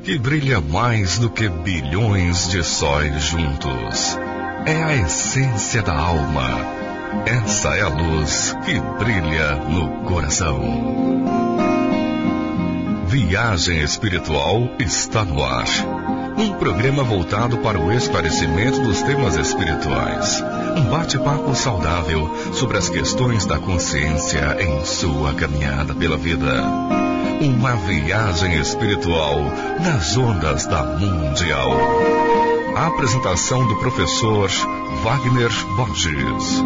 que brilha mais do que bilhões de sóis juntos. É a essência da alma. Essa é a luz que brilha no coração. Viagem Espiritual está no ar. Um programa voltado para o esclarecimento dos temas espirituais. Um bate-papo saudável sobre as questões da consciência em sua caminhada pela vida. Uma viagem espiritual nas ondas da Mundial. A apresentação do professor Wagner Borges.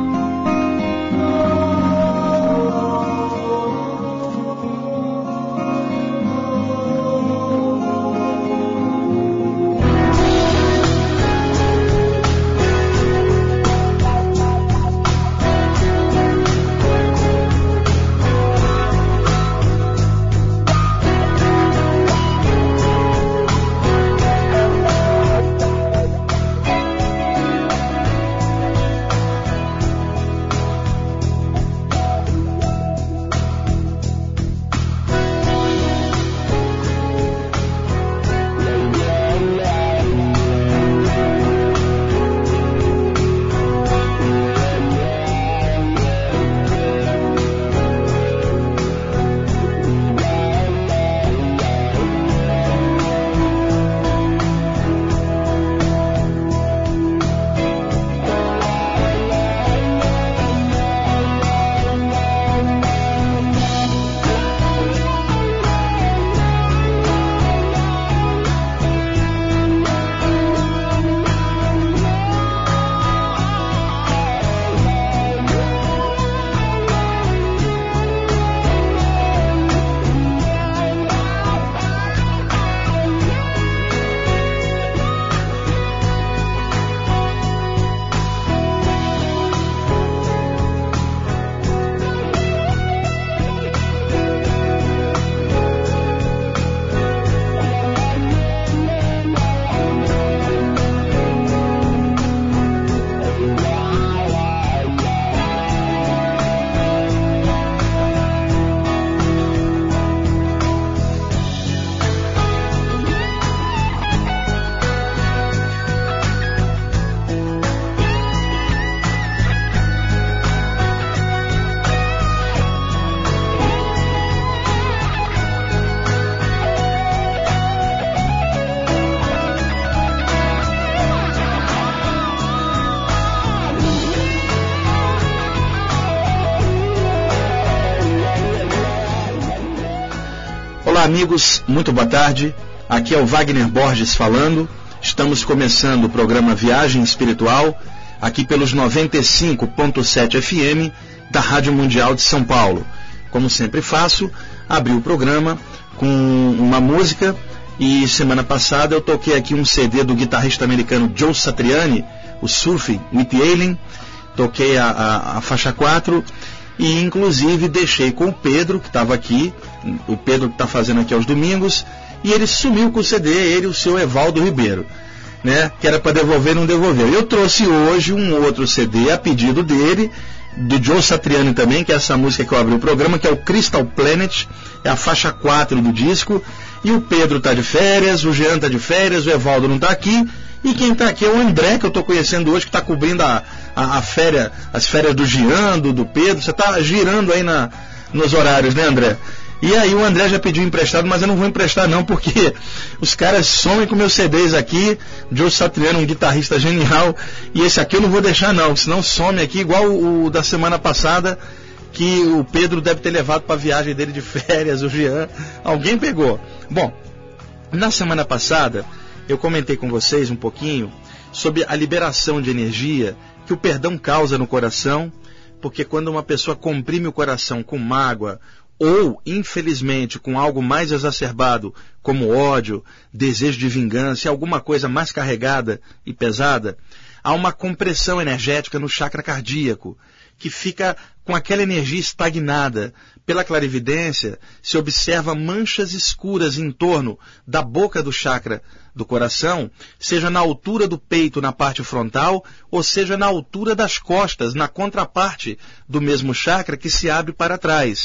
Olá amigos, muito boa tarde, aqui é o Wagner Borges falando, estamos começando o programa Viagem Espiritual, aqui pelos 95.7 FM da Rádio Mundial de São Paulo. Como sempre faço, abri o programa com uma música e semana passada eu toquei aqui um CD do guitarrista americano Joe Satriani, o Surfing with the Alien, toquei a faixa 4 e inclusive deixei com o Pedro, que estava aqui, o Pedro que está fazendo aqui aos domingos, e ele sumiu com o CD, ele e o seu Evaldo Ribeiro, né? Que era para devolver, não devolveu. Eu trouxe hoje um outro CD a pedido dele, do Joe Satriani também, que é essa música que eu abri o programa, que é o Crystal Planet, é a faixa 4 do disco, e o Pedro está de férias, o Jean está de férias, o Evaldo não está aqui, e quem está aqui é o André, que eu estou conhecendo hoje, que está cobrindo as férias do Jean, do Pedro. Você está girando aí nos horários, né, André? E aí o André já pediu emprestado, mas eu não vou emprestar não, porque os caras somem com meus CDs aqui. Joe Satriani, um guitarrista genial, e esse aqui eu não vou deixar não, senão some aqui igual o da semana passada, que o Pedro deve ter levado para a viagem dele de férias, o Jean, alguém pegou. Bom, na semana passada eu comentei com vocês um pouquinho sobre a liberação de energia que o perdão causa no coração, porque quando uma pessoa comprime o coração com mágoa, ou, infelizmente, com algo mais exacerbado, como ódio, desejo de vingança, alguma coisa mais carregada e pesada, há uma compressão energética no chakra cardíaco, que fica com aquela energia estagnada. Pela clarividência, se observa manchas escuras em torno da boca do chakra do coração, seja na altura do peito, na parte frontal, ou seja na altura das costas, na contraparte do mesmo chakra que se abre para trás.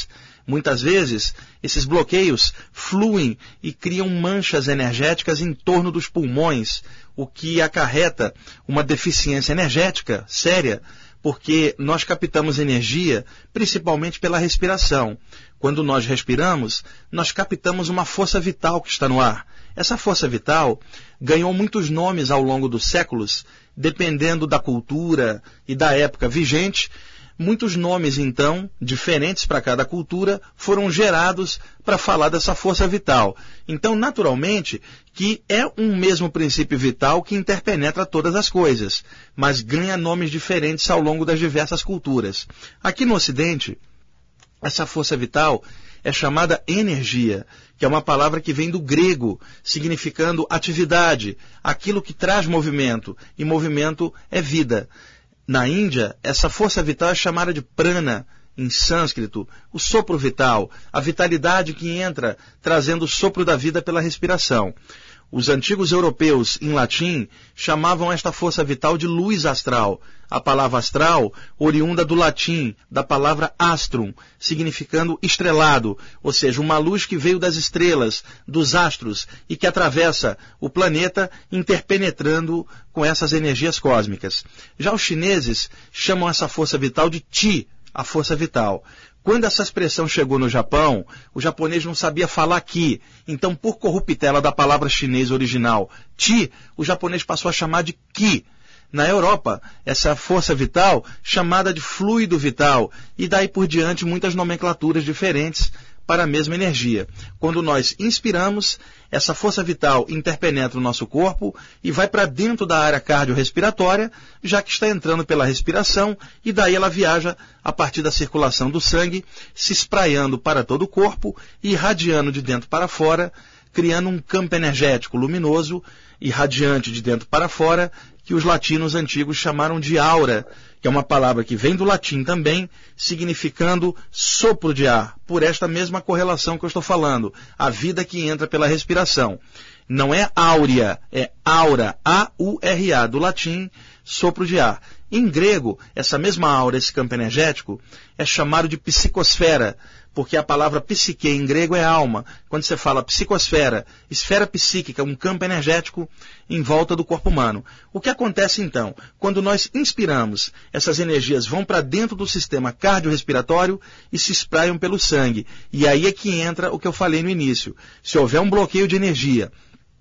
Muitas vezes, esses bloqueios fluem e criam manchas energéticas em torno dos pulmões, o que acarreta uma deficiência energética séria, porque nós captamos energia principalmente pela respiração. Quando nós respiramos, nós captamos uma força vital que está no ar. Essa força vital ganhou muitos nomes ao longo dos séculos, dependendo da cultura e da época vigente. Muitos nomes, então, diferentes para cada cultura, foram gerados para falar dessa força vital. Então, naturalmente, que é um mesmo princípio vital que interpenetra todas as coisas, mas ganha nomes diferentes ao longo das diversas culturas. Aqui no Ocidente, essa força vital é chamada energia, que é uma palavra que vem do grego, significando atividade, aquilo que traz movimento, e movimento é vida. Na Índia, essa força vital é chamada de prana, em sânscrito, o sopro vital, a vitalidade que entra trazendo o sopro da vida pela respiração. Os antigos europeus, em latim, chamavam esta força vital de luz astral. A palavra astral, oriunda do latim, da palavra astrum, significando estrelado, ou seja, uma luz que veio das estrelas, dos astros, e que atravessa o planeta, interpenetrando com essas energias cósmicas. Já os chineses chamam essa força vital de Qi, a força vital. Quando essa expressão chegou no Japão, o japonês não sabia falar Qi. Então, por corruptela da palavra chinesa original Qi, o japonês passou a chamar de Qi. Na Europa, essa força vital chamada de fluido vital. E daí por diante, muitas nomenclaturas diferentes para a mesma energia. Quando nós inspiramos, essa força vital interpenetra o nosso corpo e vai para dentro da área cardiorrespiratória, já que está entrando pela respiração, e daí ela viaja a partir da circulação do sangue, se espraiando para todo o corpo e irradiando de dentro para fora, criando um campo energético luminoso, irradiante de dentro para fora, que os latinos antigos chamaram de aura, que é uma palavra que vem do latim também, significando sopro de ar, por esta mesma correlação que eu estou falando, a vida que entra pela respiração. Não é áurea, é aura, A-U-R-A, do latim, sopro de ar. Em grego, essa mesma aura, esse campo energético, é chamado de psicosfera, porque a palavra psique em grego é alma. Quando você fala psicosfera, esfera psíquica, um campo energético em volta do corpo humano. O que acontece então? Quando nós inspiramos, essas energias vão para dentro do sistema cardiorrespiratório e se espraiam pelo sangue. E aí é que entra o que eu falei no início. Se houver um bloqueio de energia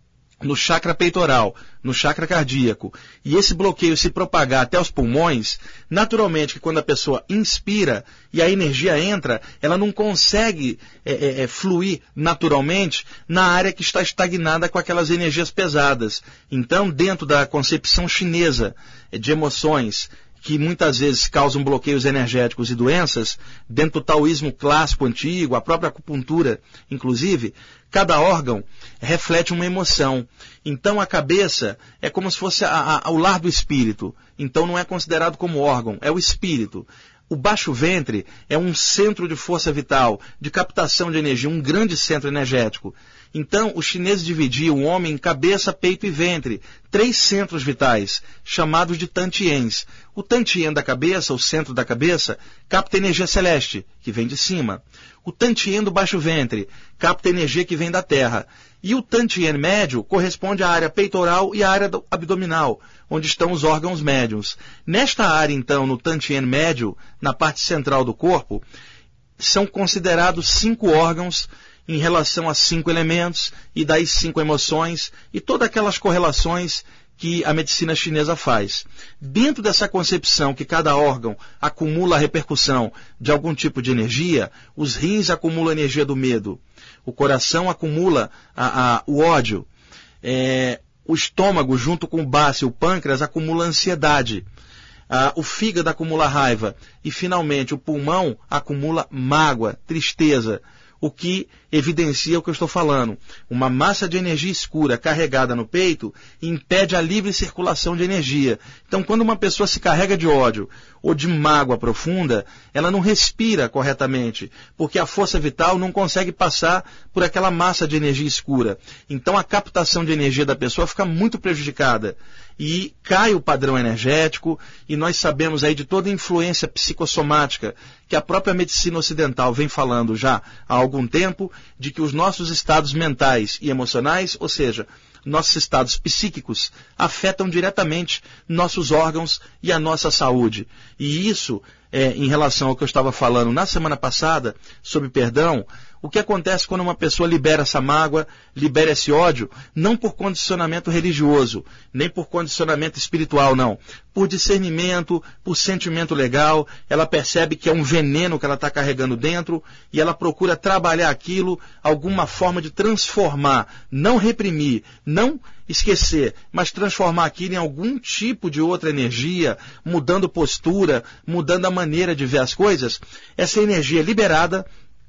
no chakra peitoral, no chakra cardíaco, e esse bloqueio se propagar até os pulmões, naturalmente que quando a pessoa inspira e a energia entra, ela não consegue fluir naturalmente na área que está estagnada com aquelas energias pesadas. Então, dentro da concepção chinesa de emoções, que muitas vezes causam bloqueios energéticos e doenças, dentro do taoísmo clássico antigo, a própria acupuntura, inclusive, cada órgão reflete uma emoção. Então a cabeça é como se fosse o lar do espírito. Então não é considerado como órgão, é o espírito. O baixo ventre é um centro de força vital, de captação de energia, um grande centro energético. Então, os chineses dividiam o homem em cabeça, peito e ventre, 3 centros vitais, chamados de tantiens. O tantien da cabeça, o centro da cabeça, capta energia celeste, que vem de cima. O tantien do baixo ventre capta energia que vem da terra. E o tantien médio corresponde à área peitoral e à área abdominal, onde estão os órgãos médios. Nesta área, então, no tantien médio, na parte central do corpo, são considerados 5 órgãos em relação a 5 elementos, e daí 5 emoções, e todas aquelas correlações que a medicina chinesa faz. Dentro dessa concepção que cada órgão acumula a repercussão de algum tipo de energia, os rins acumulam a energia do medo, o coração acumula o ódio, o estômago junto com o baço e o pâncreas acumula a ansiedade, o fígado acumula raiva e finalmente o pulmão acumula mágoa, tristeza, o que evidencia o que eu estou falando. Uma massa de energia escura carregada no peito impede a livre circulação de energia. Então, quando uma pessoa se carrega de ódio ou de mágoa profunda, ela não respira corretamente, porque a força vital não consegue passar por aquela massa de energia escura. Então, a captação de energia da pessoa fica muito prejudicada. e cai o padrão energético, e nós sabemos aí de toda a influência psicossomática que a própria medicina ocidental vem falando já há algum tempo, de que os nossos estados mentais e emocionais, ou seja, nossos estados psíquicos, afetam diretamente nossos órgãos e a nossa saúde. E isso, em relação ao que eu estava falando na semana passada, sobre perdão, o que acontece quando uma pessoa libera essa mágoa, libera esse ódio, não por condicionamento religioso, nem por condicionamento espiritual, não. Por discernimento, por sentimento legal, ela percebe que é um veneno que ela está carregando dentro e ela procura trabalhar aquilo, alguma forma de transformar, não reprimir, não esquecer, mas transformar aquilo em algum tipo de outra energia, mudando postura, mudando a maneira de ver as coisas. Essa energia liberada,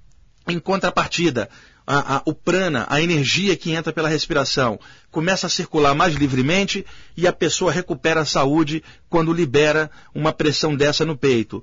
em contrapartida, o prana, a energia que entra pela respiração, começa a circular mais livremente e a pessoa recupera a saúde quando libera uma pressão dessa no peito.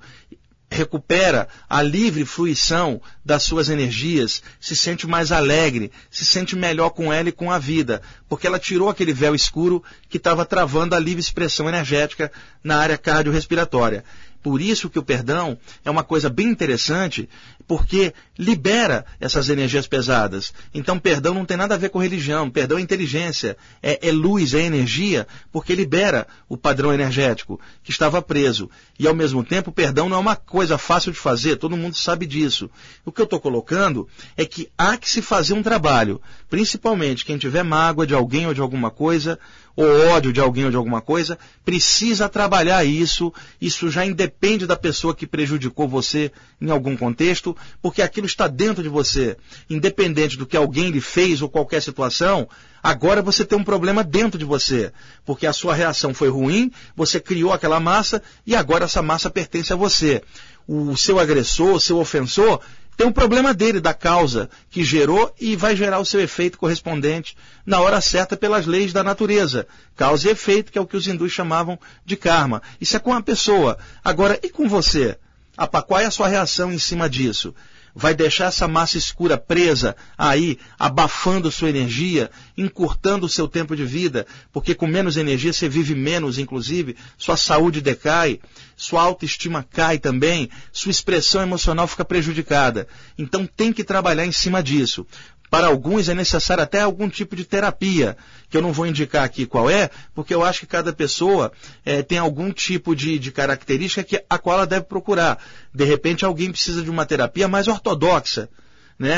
Recupera a livre fruição das suas energias, se sente mais alegre, se sente melhor com ela e com a vida, porque ela tirou aquele véu escuro que estava travando a livre expressão energética na área cardiorrespiratória. Por isso que o perdão é uma coisa bem interessante, porque libera essas energias pesadas. Então, perdão não tem nada a ver com religião. Perdão é inteligência, é luz, é energia, porque libera o padrão energético que estava preso. E, ao mesmo tempo, perdão não é uma coisa fácil de fazer, todo mundo sabe disso. O que eu estou colocando é que há que se fazer um trabalho, principalmente quem tiver mágoa de alguém ou de alguma coisa, ou ódio de alguém ou de alguma coisa, precisa trabalhar isso. Isso já independe da pessoa que prejudicou você em algum contexto, porque aquilo está dentro de você. Independente do que alguém lhe fez ou qualquer situação, agora você tem um problema dentro de você, porque a sua reação foi ruim, você criou aquela massa e agora essa massa pertence a você. O seu agressor, o seu ofensor, tem um problema dele, da causa que gerou, e vai gerar o seu efeito correspondente na hora certa pelas leis da natureza. Causa e efeito, que é o que os hindus chamavam de karma. Isso é com a pessoa. Agora, e com você? Qual é a sua reação em cima disso? Vai deixar essa massa escura presa aí, abafando sua energia, encurtando o seu tempo de vida, porque com menos energia você vive menos, inclusive, sua saúde decai, sua autoestima cai também, sua expressão emocional fica prejudicada. Então tem que trabalhar em cima disso. Para alguns é necessário até algum tipo de terapia, que eu não vou indicar aqui qual é, porque eu acho que cada pessoa tem algum tipo de característica a qual ela deve procurar. De repente alguém precisa de uma terapia mais ortodoxa, né?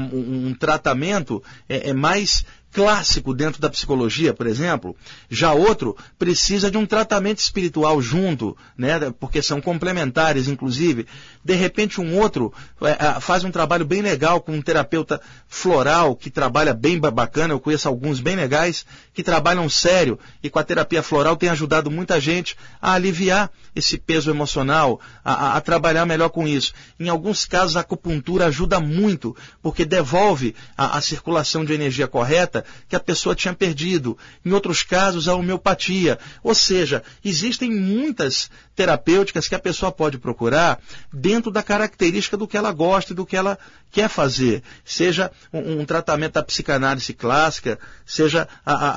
Um tratamento mais clássico dentro da psicologia, por exemplo. Já outro precisa de um tratamento espiritual junto, né? Porque são complementares, inclusive. De repente um outro faz um trabalho bem legal com um terapeuta floral que trabalha bem bacana. Eu conheço alguns bem legais que trabalham sério e com a terapia floral tem ajudado muita gente a aliviar esse peso emocional, a trabalhar melhor com isso. Em alguns casos a acupuntura ajuda muito, porque devolve a circulação de energia correta que a pessoa tinha perdido. Em outros casos, a homeopatia. Ou seja, existem muitas terapêuticas que a pessoa pode procurar dentro da característica do que ela gosta e do que ela quer fazer. Seja um tratamento da psicanálise clássica, seja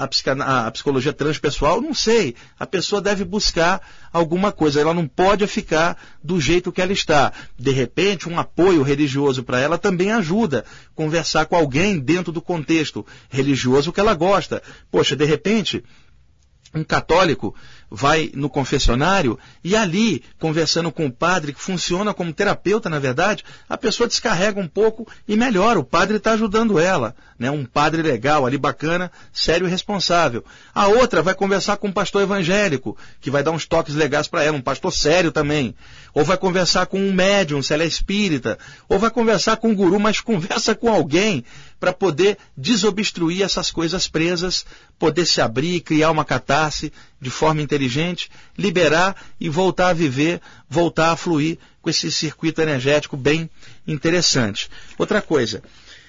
a psicologia transpessoal, não sei. A pessoa deve buscar alguma coisa. Ela não pode ficar do jeito que ela está. De repente, um apoio religioso para ela também ajuda. Conversar com alguém dentro do contexto religioso que ela gosta. Poxa, de repente, um católico vai no confessionário e ali, conversando com o padre, que funciona como terapeuta, na verdade, a pessoa descarrega um pouco e melhora. O padre está ajudando ela, né? Um padre legal ali, bacana, sério e responsável. A outra vai conversar com um pastor evangélico, que vai dar uns toques legais para ela, um pastor sério também. Ou vai conversar com um médium, se ela é espírita. Ou vai conversar com um guru, mas conversa com alguém para poder desobstruir essas coisas presas, poder se abrir, criar uma catarse de forma inteligente, liberar e voltar a viver, voltar a fluir com esse circuito energético bem interessante. Outra coisa,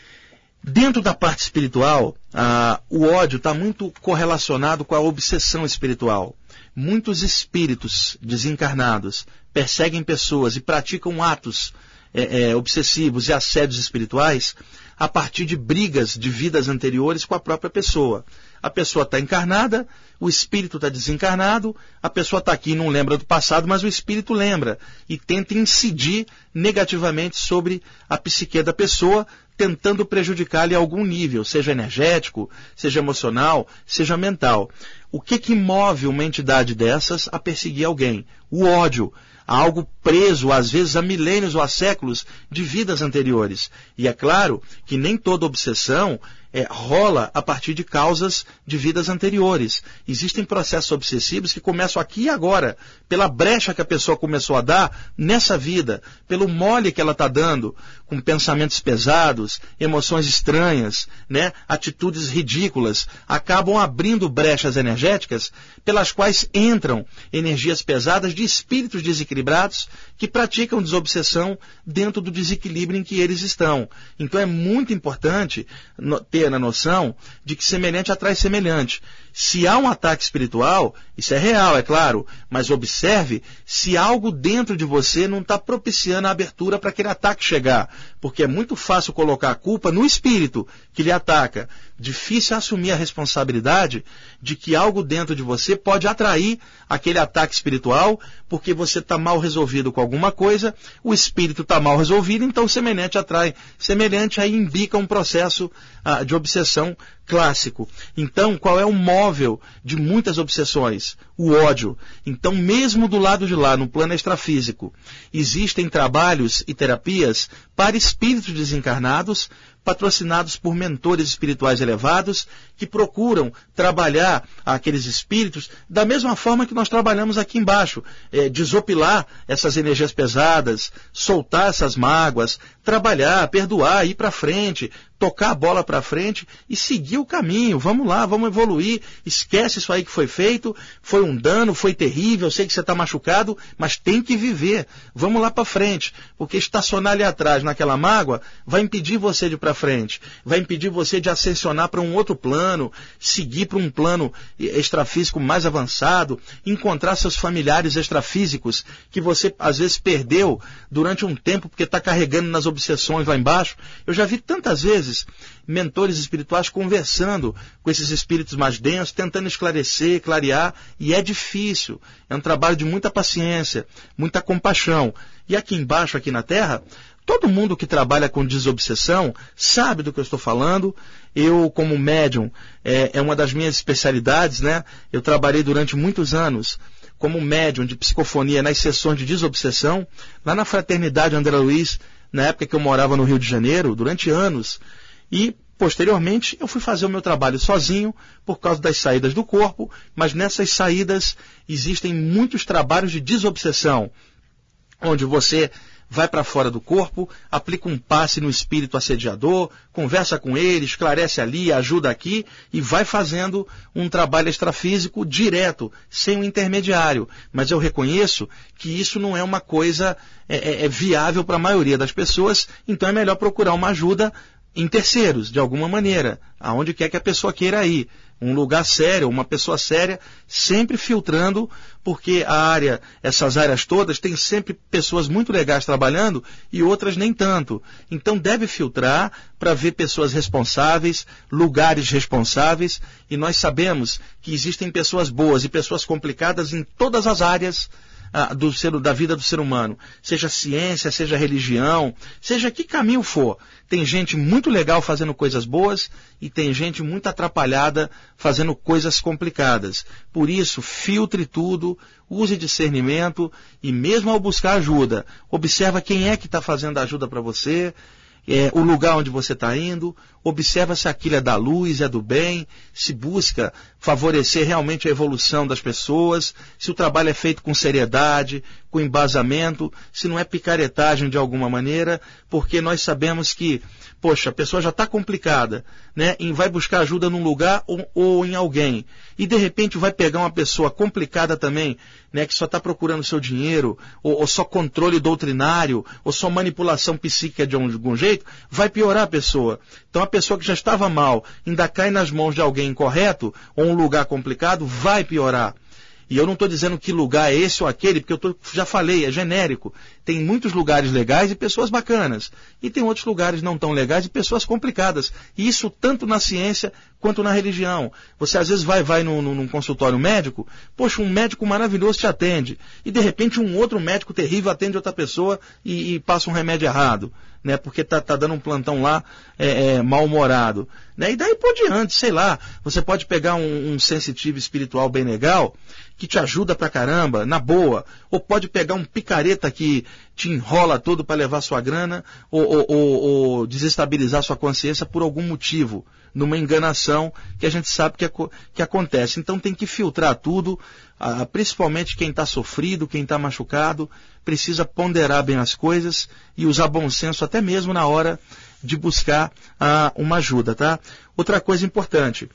dentro da parte espiritual, o ódio está muito correlacionado com a obsessão espiritual. Muitos espíritos desencarnados perseguem pessoas e praticam atos obsessivos e assédios espirituais a partir de brigas de vidas anteriores com a própria pessoa. A pessoa está encarnada, o espírito está desencarnado, a pessoa está aqui e não lembra do passado, mas o espírito lembra e tenta incidir negativamente sobre a psique da pessoa, tentando prejudicar-lhe a algum nível, seja energético, seja emocional, seja mental. O que move uma entidade dessas a perseguir alguém? O ódio. Algo preso, às vezes, há milênios ou há séculos de vidas anteriores. E é claro que nem toda obsessão rola a partir de causas de vidas anteriores. Existem processos obsessivos que começam aqui e agora, pela brecha que a pessoa começou a dar nessa vida, pelo mole que ela está dando, com pensamentos pesados, emoções estranhas, né, atitudes ridículas, acabam abrindo brechas energéticas pelas quais entram energias pesadas de espíritos desequilibrados que praticam desobsessão dentro do desequilíbrio em que eles estão. Então é muito importante ter a noção de que semelhante atrai semelhante. Se há um ataque espiritual, isso é real, é claro, mas observe se algo dentro de você não está propiciando a abertura para aquele ataque chegar, porque é muito fácil colocar a culpa no espírito que lhe ataca. Difícil assumir a responsabilidade de que algo dentro de você pode atrair aquele ataque espiritual, porque você está mal resolvido com alguma coisa, o espírito está mal resolvido, então semelhante atrai semelhante, aí imbica um processo de obsessão clássico. Então, qual é o móvel de muitas obsessões? O ódio. Então, mesmo do lado de lá, no plano extrafísico, existem trabalhos e terapias para espíritos desencarnados, patrocinados por mentores espirituais elevados, que procuram trabalhar aqueles espíritos da mesma forma que nós trabalhamos aqui embaixo, desopilar essas energias pesadas, soltar essas mágoas, trabalhar, perdoar, ir para frente, tocar a bola para frente e seguir o caminho. Vamos lá, vamos evoluir, esquece isso aí que foi feito, foi um dano, foi terrível, eu sei que você está machucado, mas tem que viver. Vamos lá para frente, porque estacionar ali atrás naquela mágoa vai impedir você de ir para frente, vai impedir você de ascensionar para um outro plano, seguir para um plano extrafísico mais avançado, encontrar seus familiares extrafísicos que você às vezes perdeu durante um tempo porque está carregando nas obsessões lá embaixo. Eu já vi tantas vezes mentores espirituais conversando com esses espíritos mais densos, tentando esclarecer, clarear, e é difícil. É um trabalho de muita paciência, muita compaixão. E aqui embaixo, aqui na Terra, todo mundo que trabalha com desobsessão sabe do que eu estou falando. Eu, como médium, é uma das minhas especialidades, né? Eu trabalhei durante muitos anos como médium de psicofonia nas sessões de desobsessão, lá na Fraternidade André Luiz, na época que eu morava no Rio de Janeiro, durante anos. E, posteriormente, eu fui fazer o meu trabalho sozinho, por causa das saídas do corpo, mas nessas saídas existem muitos trabalhos de desobsessão, onde você vai para fora do corpo, aplica um passe no espírito assediador, conversa com ele, esclarece ali, ajuda aqui e vai fazendo um trabalho extrafísico direto, sem um intermediário. Mas eu reconheço que isso não é uma coisa viável para a maioria das pessoas, então é melhor procurar uma ajuda em terceiros, de alguma maneira, aonde quer que a pessoa queira ir. Um lugar sério, uma pessoa séria, sempre filtrando, porque essas áreas todas, tem sempre pessoas muito legais trabalhando e outras nem tanto. Então deve filtrar para ver pessoas responsáveis, lugares responsáveis, e nós sabemos que existem pessoas boas e pessoas complicadas em todas as áreas da vida do ser humano, seja ciência, seja religião, seja que caminho for. Tem gente muito legal fazendo coisas boas e tem gente muito atrapalhada fazendo coisas complicadas. Por isso, filtre tudo, use discernimento e mesmo ao buscar ajuda, observa quem é que está fazendo a ajuda para você, o lugar onde você está indo, observa se aquilo é da luz, é do bem, se busca favorecer realmente a evolução das pessoas, se o trabalho é feito com seriedade, com embasamento, se não é picaretagem de alguma maneira, porque nós sabemos que, poxa, a pessoa já está complicada, né, e vai buscar ajuda num lugar ou em alguém, e de repente vai pegar uma pessoa complicada também, né, que só está procurando seu dinheiro, ou só controle doutrinário, ou só manipulação psíquica de algum jeito, vai piorar a pessoa. Então a pessoa que já estava mal, ainda cai nas mãos de alguém incorreto, ou um lugar complicado, vai piorar. E eu não estou dizendo que lugar é esse ou aquele, porque já falei, é genérico. Tem muitos lugares legais e pessoas bacanas. E tem outros lugares não tão legais e pessoas complicadas. E isso tanto na ciência quanto na religião. Você às vezes vai num consultório médico, poxa, um médico maravilhoso te atende. E de repente um outro médico terrível atende outra pessoa e passa um remédio errado. Né, porque tá dando um plantão lá mal-humorado. Né, e daí por diante, sei lá, você pode pegar um sensitivo espiritual bem legal, que te ajuda pra caramba, na boa, ou pode pegar um picareta que te enrola todo para levar sua grana, ou desestabilizar sua consciência por algum motivo, numa enganação que a gente sabe que acontece. Então tem que filtrar tudo, principalmente quem está sofrido, quem está machucado, precisa ponderar bem as coisas e usar bom senso até mesmo na hora de buscar uma ajuda, tá? Outra coisa importante,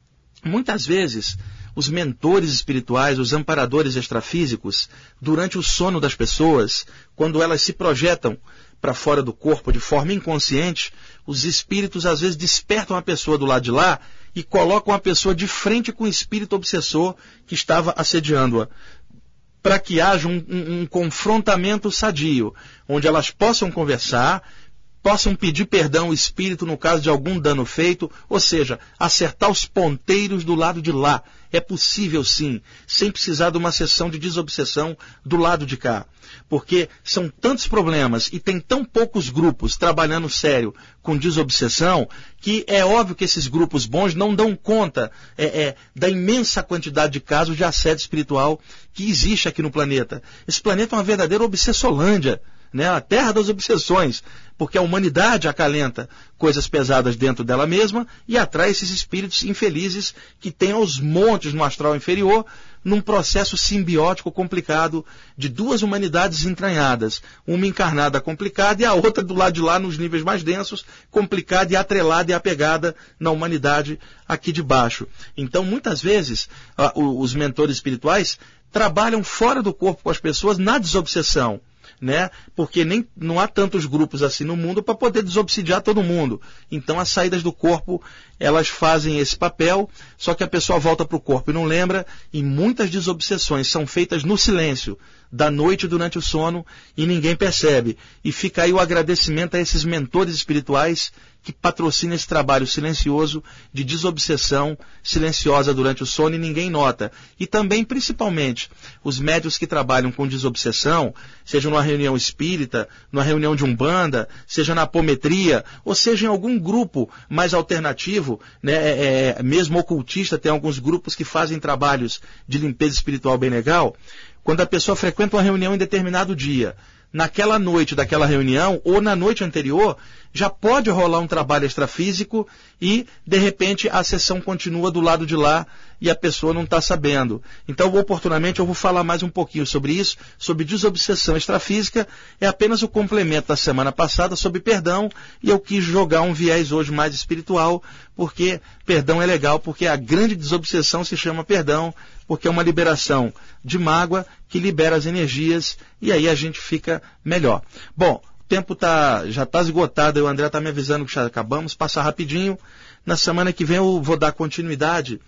muitas vezes os mentores espirituais, os amparadores extrafísicos, durante o sono das pessoas, quando elas se projetam para fora do corpo de forma inconsciente, os espíritos às vezes despertam a pessoa do lado de lá e colocam a pessoa de frente com o espírito obsessor que estava assediando-a, para que haja um confrontamento sadio, onde elas possam conversar, possam pedir perdão ao espírito no caso de algum dano feito, ou seja, acertar os ponteiros do lado de lá. É possível sim, sem precisar de uma sessão de desobsessão do lado de cá. Porque são tantos problemas e tem tão poucos grupos trabalhando sério com desobsessão, que é óbvio que esses grupos bons não dão conta da imensa quantidade de casos de assédio espiritual que existe aqui no planeta. Esse planeta é uma verdadeira obsessolândia. Né, a terra das obsessões, porque a humanidade acalenta coisas pesadas dentro dela mesma e atrai esses espíritos infelizes que têm aos montes no astral inferior, num processo simbiótico complicado de duas humanidades entranhadas, uma encarnada complicada e a outra do lado de lá nos níveis mais densos, complicada e atrelada e apegada na humanidade aqui de baixo. Então muitas vezes os mentores espirituais trabalham fora do corpo com as pessoas na desobsessão. Né? Porque não há tantos grupos assim no mundo para poder desobsidiar todo mundo. Então as saídas do corpo, elas fazem esse papel, só que a pessoa volta para o corpo e não lembra, e muitas desobsessões são feitas no silêncio, da noite durante o sono, e ninguém percebe. E fica aí o agradecimento a esses mentores espirituais que patrocinam esse trabalho silencioso de desobsessão silenciosa durante o sono e ninguém nota. E também, principalmente, os médiuns que trabalham com desobsessão, seja numa reunião espírita, numa reunião de umbanda, seja na apometria, ou seja em algum grupo mais alternativo, né, mesmo ocultista, tem alguns grupos que fazem trabalhos de limpeza espiritual bem legal. Quando a pessoa frequenta uma reunião em determinado dia, naquela noite daquela reunião ou na noite anterior, já pode rolar um trabalho extrafísico e, de repente, a sessão continua do lado de lá e a pessoa não está sabendo. Então, oportunamente, eu vou falar mais um pouquinho sobre isso, sobre desobsessão extrafísica. É apenas o complemento da semana passada sobre perdão, e eu quis jogar um viés hoje mais espiritual, porque perdão é legal, porque a grande desobsessão se chama perdão, porque é uma liberação de mágoa que libera as energias e aí a gente fica melhor. Bom, o tempo já está esgotado, o André está me avisando que já acabamos, passar rapidinho. Na semana que vem eu vou dar continuidade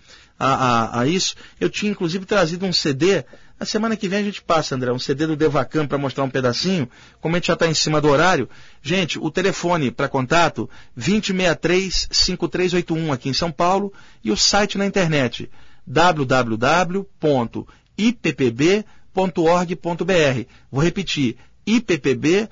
a isso. Eu tinha inclusive trazido um CD, na semana que vem a gente passa, André, um CD do Devacan para mostrar um pedacinho, como a gente já está em cima do horário. Gente, o telefone para contato, 2063-5381 aqui em São Paulo, e o site na internet, www.ippb.org.br. Vou repetir, ippb.org.br.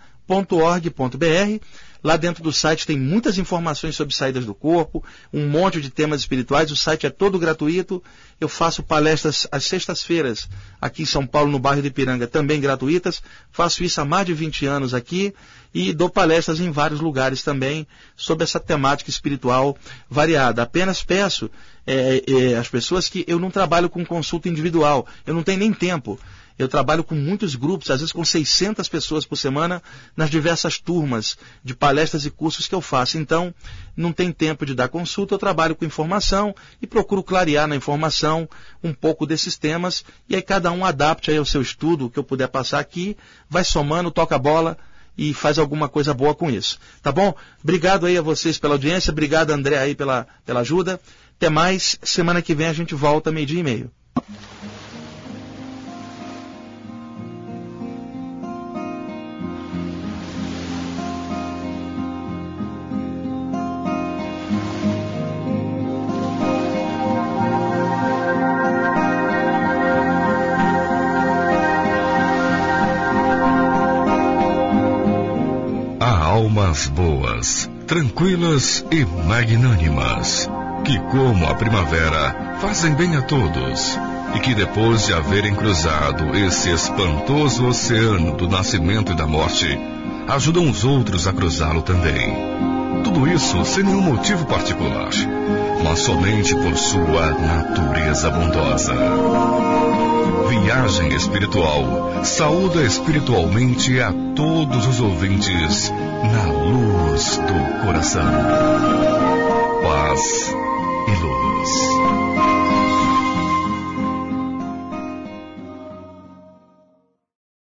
Lá dentro do site tem muitas informações sobre saídas do corpo, um monte de temas espirituais, o site é todo gratuito. Eu faço palestras às sextas-feiras aqui em São Paulo, no bairro de Ipiranga, também gratuitas. Faço isso há mais de 20 anos aqui e dou palestras em vários lugares também sobre essa temática espiritual variada. Apenas peço às pessoas que eu não trabalho com consulta individual, eu não tenho nem tempo. Eu trabalho com muitos grupos, às vezes com 600 pessoas por semana, nas diversas turmas de palestras e cursos que eu faço. Então, não tem tempo de dar consulta, eu trabalho com informação e procuro clarear na informação um pouco desses temas. E aí cada um adapte aí ao seu estudo, o que eu puder passar aqui, vai somando, toca a bola e faz alguma coisa boa com isso. Tá bom? Obrigado aí a vocês pela audiência, obrigado André aí pela ajuda. Até mais, semana que vem a gente volta 12:30. almas boas, tranquilas e magnânimas, que como a primavera fazem bem a todos, e que depois de haverem cruzado esse espantoso oceano do nascimento e da morte, ajudam os outros a cruzá-lo também. Tudo isso sem nenhum motivo particular, mas somente por sua natureza bondosa. Viagem Espiritual saúda espiritualmente a todos os ouvintes na luz do coração. Paz e luz.